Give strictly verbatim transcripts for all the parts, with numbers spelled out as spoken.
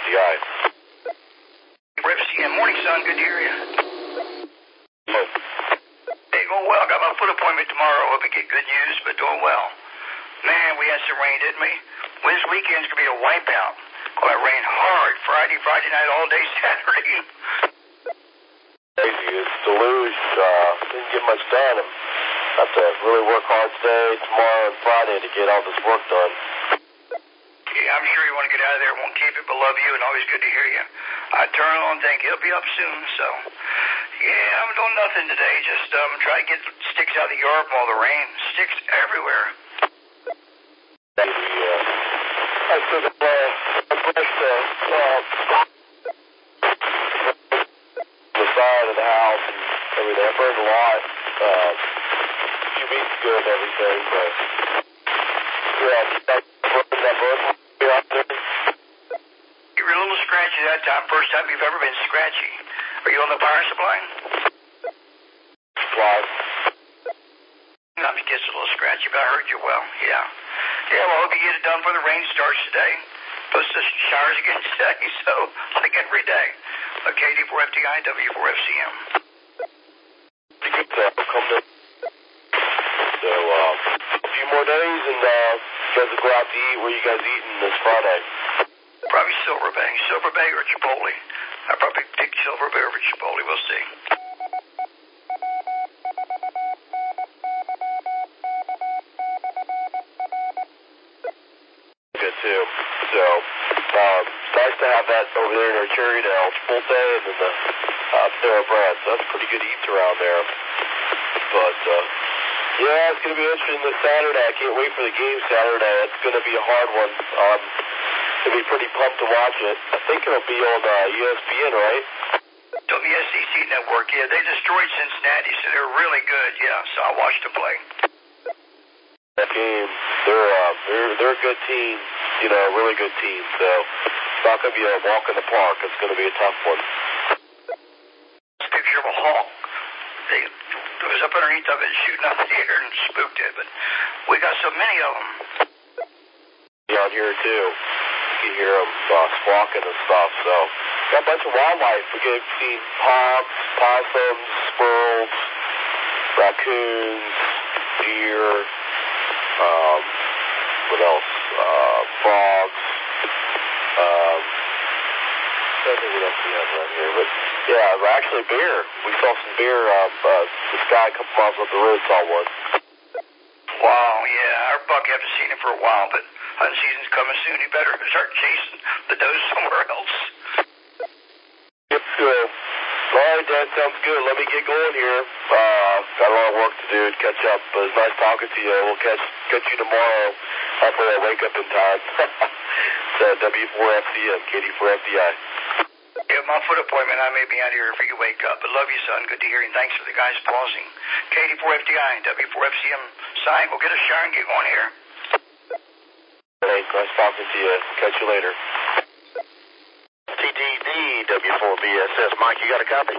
F D I. F C M. Morning, son. Good to hear you. Oh. Hey, going well. Got my foot appointment tomorrow. Hope we get good news, but doing well. Man, we had some rain, didn't we? Well, this weekend's going to be a wipeout. Well, it rained hard Friday, Friday night, all day Saturday. Crazy. It's deluge. Uh, didn't get much done. I have to really work hard today, tomorrow, and Friday to get all this work done. Yeah, I'm sure you want to get out of there. Won't keep it, but love you, and always good to hear you. I turn on, think he'll be up soon, so. Yeah, I'm doing nothing today. Just um, try to get sticks out of the yard from all the rain. Sticks everywhere. Thank you. Uh, I took a uh, brush uh, uh, the side of the house and everything. I burned a lot uh, a few weeks ago and everything, but yeah, I just like burning that bush out there. You were a little scratchy that time. First time you've ever been scratchy. Are you on the power supply? Supply. Sometimes it gets a little scratchy, but I heard you well. Yeah. Yeah, well, I hope you get it done before the rain starts today. Plus the showers again today, so like every day. K D four F D I, W four F C M. Good to come to. So, uh, a few more days, and uh, you guys will go out to eat. Where you guys eating this Friday? Probably Silver Bay. Silver Bay or Chipotle. I'll probably pick Silver Bay over Chipotle. We'll see. Good, too. So, um, nice to have that over there in Archery to El Chipotle and then the uh, Thoroughbred. So that's pretty good eats around there. But, uh, yeah, it's going to be interesting this Saturday. I can't wait for the game Saturday. It's going to be a hard one. Um, I'll be pretty pumped to watch it. I think it'll be on uh, U S B N, right? On the S E C network, yeah. They destroyed Cincinnati, so they're really good, yeah. So I watched them play. That game, they're, uh, they're, they're a good team, you know, a really good team. So it's not going to be a walk in the park. It's going to be a tough one. This picture of a hawk. They it was up underneath of it shooting out the air and spooked it, but we got so many of them. Down here, too. You hear them uh, squawking and stuff, so got a bunch of wildlife. We get to see hawks, possums, squirrels, raccoons, deer, um, what else? Uh, frogs. Um, I don't think what else we have around here, but yeah, actually bear. We saw some bear. Um, uh, this guy a couple miles up the road saw one. Wow, yeah, our buck haven't seen him for a while, but hunting season's coming soon. He better start chasing the does somewhere else. Yep, good. All right, Dad, sounds good. Let me get going here. Uh, got a lot of work to do to catch up, but it's nice talking to you. We'll catch catch you tomorrow. Hopefully I wake up in time. It's uh, W four F C M, K D four F D I. Yeah, my foot appointment, I may be out here if you wake up. But love you, son. Good to hear you. And thanks for the guys pausing. K D four F D I and W four F C M sign. Go get a shower and get going here. Hey, nice talking to you. Catch you later. T T D, W four B S S. Mike, you got a copy?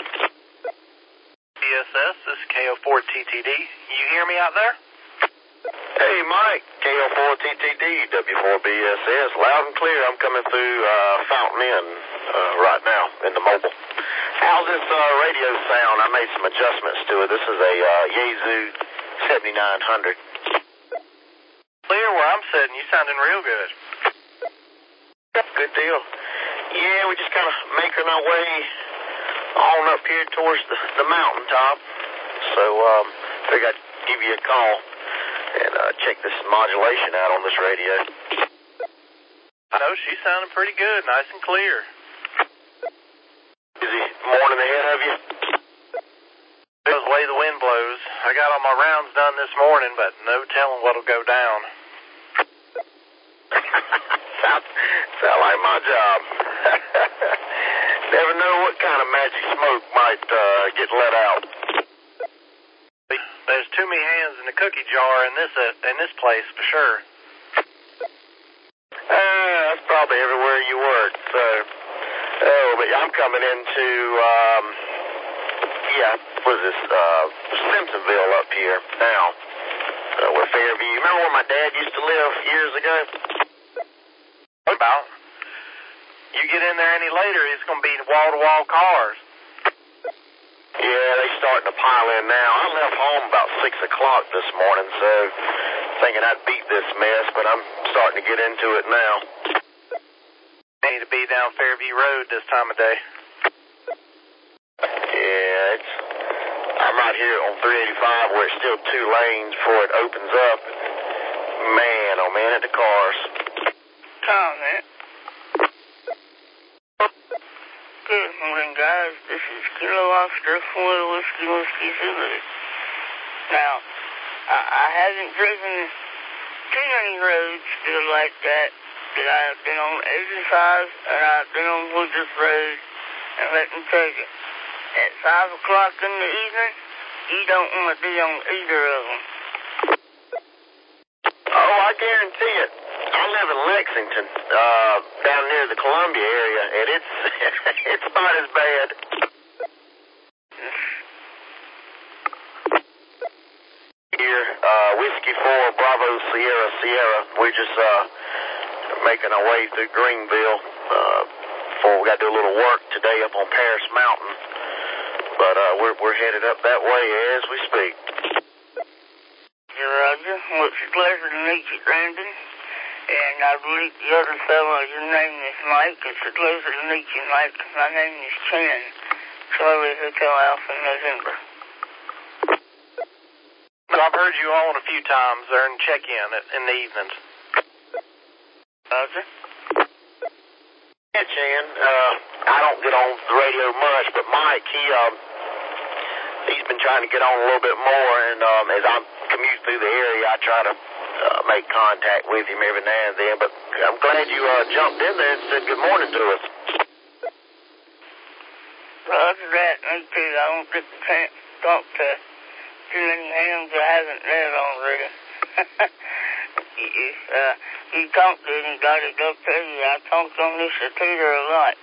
B S S, this is K O four T T D. You hear me out there? Hey, Mike, K O four T T D, W four B S S. Loud and clear. I'm coming through uh, Fountain Inn uh, right now in the mobile. How's this uh, radio sound? I made some adjustments to it. This is a uh, Yaesu seventy-nine hundred. Clear where I'm sitting. You sounding real good. Good deal. Yeah, we're just kind of making our way on up here towards the, the mountaintop. So, um, figured I'd give you a call and uh, check this modulation out on this radio. I know she's sounding pretty good, nice and clear. Is he morning ahead of you? That's the way the wind blows. I got all my rounds done this morning, but no telling what'll go down. sound, sound like my job. Never know what kind of magic smoke might uh, get let out. There's too many hands in the cookie jar in this uh, in this place for sure. Uh, that's probably everywhere you work. So, oh, but I'm coming into um, yeah, what is this? Uh, Simpsonville up here now. Uh, with Fairview. Remember where my dad used to live years ago? What about? you get in there any later, it's going to be wall-to-wall cars. Yeah, they starting to pile in now. I left home about six o'clock this morning, so thinking I'd beat this mess, but I'm starting to get into it now. Need to be down Fairview Road this time of day. Yeah, it's, I'm right here on three eighty-five where it's still two lanes before it opens up. Man, oh man, at the cars. Tom, man. Good morning, guys. This is Kilo Oscar, four Whiskey Whiskey Zulu. Now, I, I haven't driven too many roads still like that, but I've been on eighty-five and I've been on Woodruff Road, and let me tell you, at five o'clock in the evening, you don't want to be on either of them. Oh, I guarantee it. I live in Lexington, uh, down near the Columbia area, and it's it's not as bad. Here, uh, Whiskey four, Bravo, Sierra, Sierra. We're just uh, making our way through Greenville. Uh, before we got to do a little work today up on Paris Mountain, but uh, we're we're headed up that way as we speak. Roger, well, it's a pleasure to meet you, Brandon. And I believe the other fellow, your name is Mike. It's a pleasure to meet you, Mike. My name is Ken. Charlie Hotel Alpha November. So I've heard you on a few times there and check in in the evenings. Roger. Yeah, Chan. Uh, I don't get on the radio much, but Mike, he um, he's been trying to get on a little bit more, and um, as I commute through the area, I try to uh, make contact with him every now and then. But I'm glad you uh, jumped in there and said good morning to us. Roger that, me too. I don't get the chance to talk to too many hams I haven't met already. If uh, you talk to anybody, they'll tell you I talked on this repeater a lot.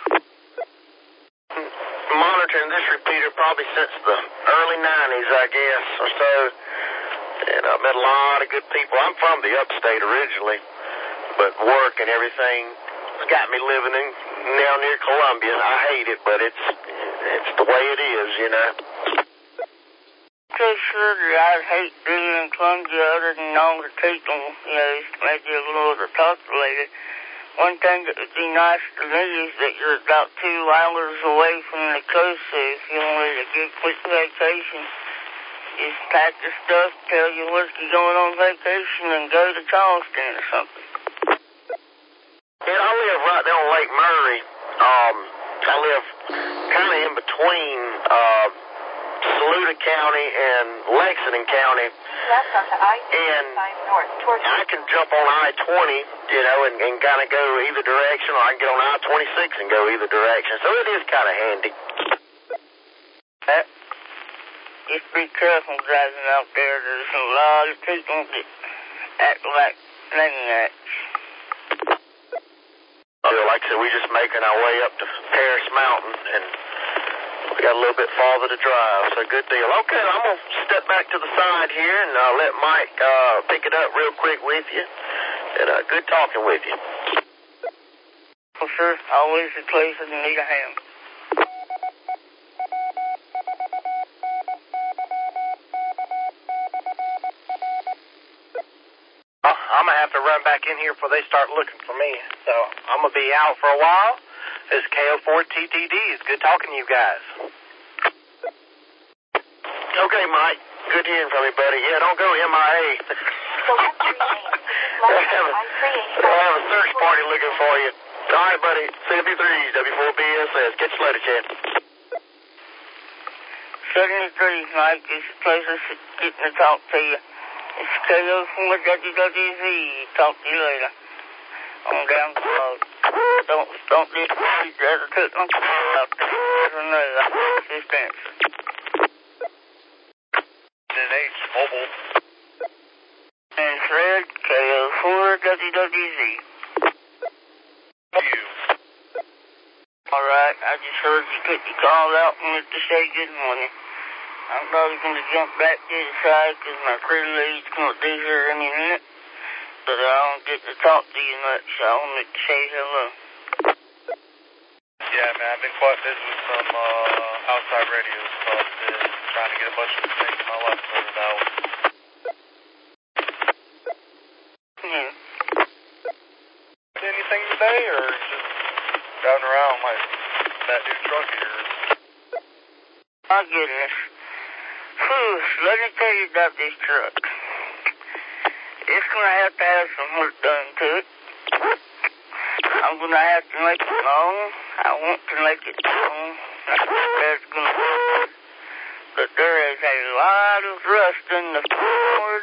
Monitoring this repeater probably since the early nineties, I guess, or so. And I've met a lot of good people. I'm from the upstate originally, but work and everything has got me living in now near Columbia. I hate it, but it's it's the way it is, you know. So sure that I'd hate being in Columbia other than all the people, you know, maybe a little overpopulated. One thing that would be nice to me is that you're about two hours away from the coast, so if you wanted to get quick vacation, just pack your stuff, tell your whiskey going on vacation, and go to Charleston or something. Yeah, I live right there on Lake Murray. Um, I live kind of in between uh, Saluda County and Lexington County. Left onto I twenty-five north towards I can jump on I twenty, you know, and, and kind of go either direction, or I can get on I twenty-six and go either direction. So it is kind of handy. Uh, just be careful driving out there. There's a lot of people that act like maniacs. Well, like I said, we're just making our way up to Paris Mountain, and we got a little bit farther to drive, so good deal. Okay, I'm going to step back to the side here and uh, let Mike uh, pick it up real quick with you. And uh, good talking with you. Well, sir, always a pleasure to meet a ham. I'm going to have to run back in here before they start looking for me. So I'm going to be out for a while. This is K O four T T D. It's good talking to you guys. Okay, Mike. Good hearing from you, buddy. Yeah, don't go M I A. They'll have a, they'll have a search party looking for you. All right, buddy. seventy-three W four B S S. Catch you later, Chad. seventy-three, Mike. It's a pleasure getting to talk to you. It's K O four W W Z. Talk to you later. On down the road. Don't, don't be afraid to ever take my car out there. I don't know. That's just answer. N H Mobile. And Fred, K O four W W Z. You. All right. I just heard you put your call out and wanted to say good morning. I'm probably going to jump back to the side because my crew lead's going to be here any minute. But I don't get to talk to you much, so I wanted to say hello. Yeah, man, I've been quite busy with some uh, outside radio stuff and trying to get a bunch of things in my life sorted out. Hmm. Anything today, or just driving around like that new truck of yours? My goodness. Whew, let me tell you about this truck. It's going to have to have some work done to it. I'm going to have to make it long. I want to make it long. That's going to work. But there is a lot of rust in the Ford.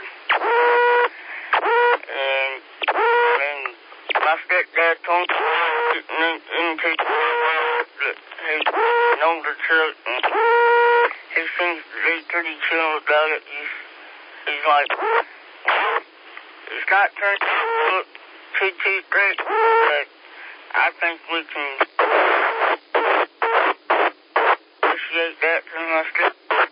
And, and my stepdad told me getting into that he's known the truck. And he seems to be pretty chill about it. He's, he's like, it's not turned to look too, too great, but I think we can appreciate that from my strip.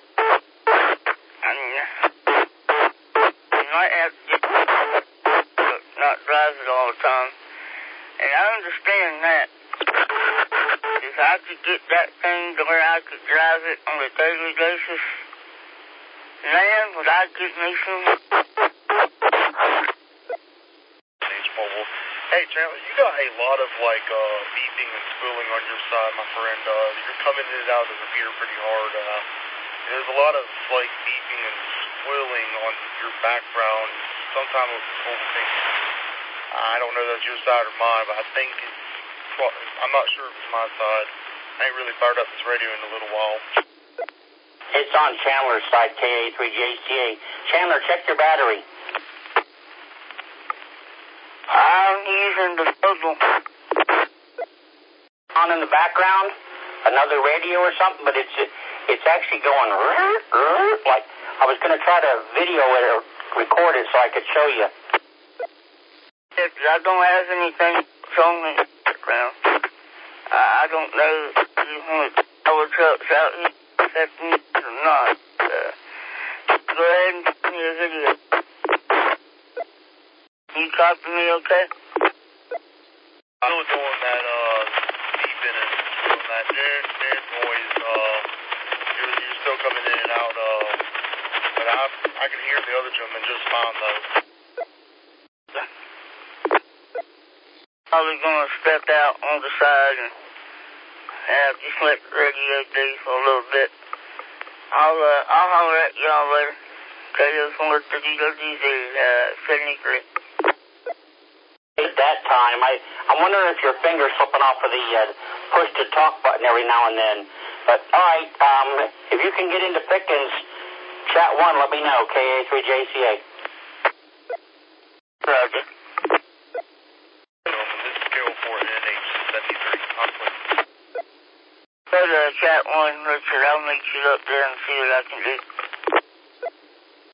I mean, you might have to just not drive it all the time. And I understand that. If I could get that thing to where I could drive it on a daily basis, man, would I get me some? Hey, Chandler, you got a lot of, like, uh, beeping and squealing on your side, my friend. Uh, you're coming in and out of the repeater pretty hard. Uh, there's a lot of, like, beeping and squealing on your background. Sometimes people think, I don't know if that's your side or mine, but I think it's, I'm not sure if it's my side. I ain't really fired up this radio in a little while. It's on Chandler's side, K A three J C A. Chandler, check your battery. I'm using the puzzle. On in the background, another radio or something, but it's it's actually going like I was going to try to video it or record it so I could show you. If I don't have anything showing in the background, I don't know if you want our trucks out here affecting it or not. Uh, go ahead and give me a video. You copy me, okay? Still doing that, uh, beeping and doing that dead, dead noise, uh, you're, you're still coming in and out, uh, but I, I can hear the other gentleman just fine, though. Probably gonna step out on the side and have just let the radio do for a little bit. I'll, uh, I'll holler at y'all later. K O four T T D, uh, seventy-three. At that time, I, I'm wondering if your finger's slipping off of the uh, push-to-talk button every now and then. But, all right, um, if you can get into Pickens, chat one, let me know, K A three J C A. Roger. This is K O four N H seventy-three. I'm clear. Go to chat one, Richard. I'll meet you up there and see what I can do.